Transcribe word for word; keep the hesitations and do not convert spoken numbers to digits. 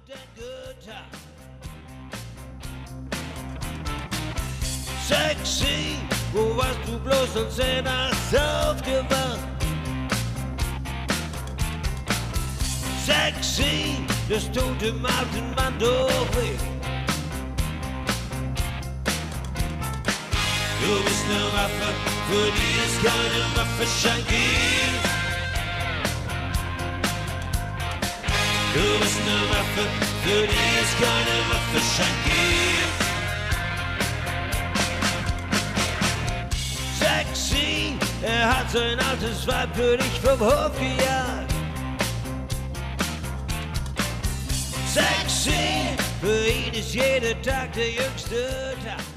dein Guter. Sexy, wo warst du bloß, als er nachts aufgewacht? Sexy, das tut dem alten Mann doch weh. Du bist ne Waffe, für die es keinen Waffenschein gibt. Du bist ne Waffe, für die es keinen Waffenschein gibt. Sexy, er hat sein altes Weib für dich vom Hof gejagt. Sexy, für ihn ist jeder Tag der jüngste Tag.